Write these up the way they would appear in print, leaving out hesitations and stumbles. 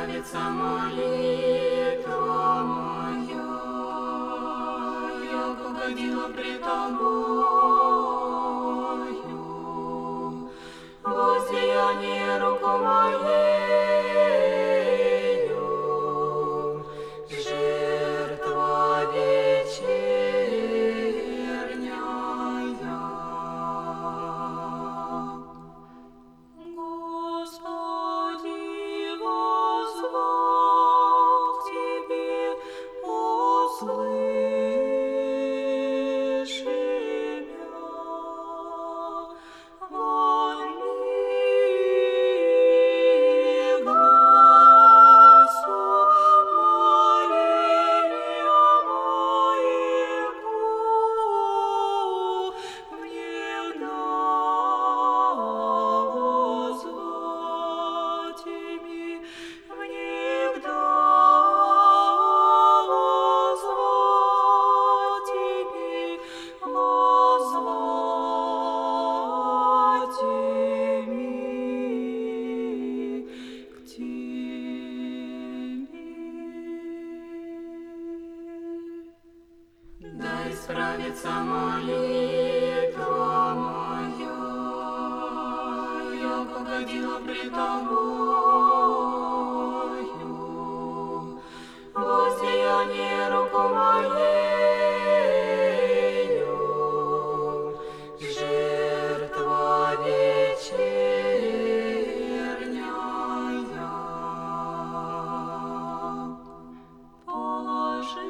справится молитва моя, як угодила пред Тобою, воздеяние руку моею, жертва вечерняя. Господи, возвал к Тебе, услыши меня, вали глазу моления моего, внегда возвати, внегда к Тебе. Дай справится молитва моя, як угодила пред Тобою, воздеяние руку моею, жертва вечерняя. Положи,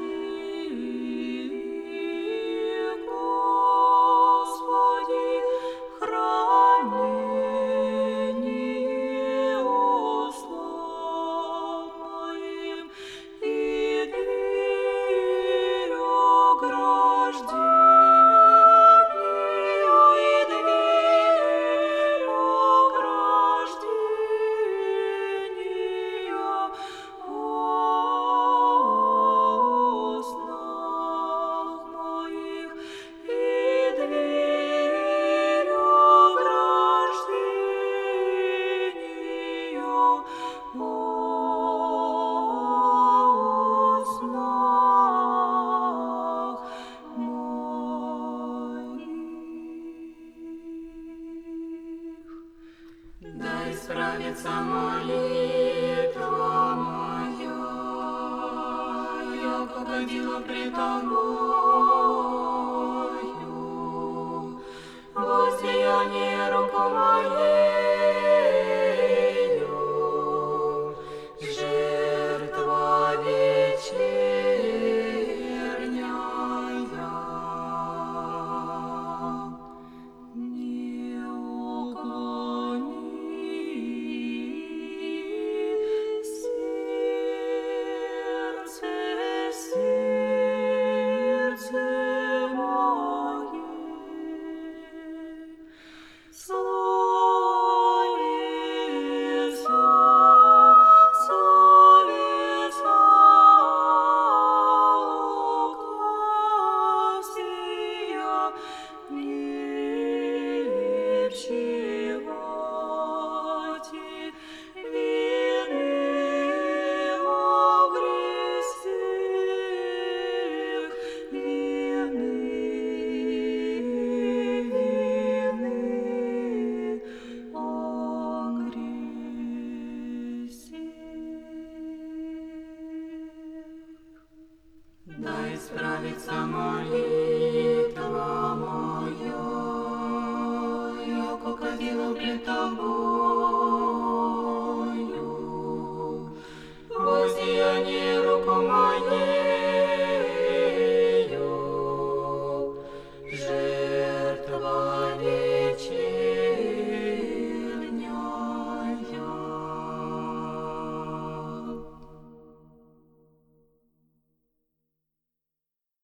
Господи, хранение услов моим и дверь ограждению, и дверь ограждению устных моих, и дверь ограждению устных моих. Дай справится молитва моя, як угодила пред Тобою.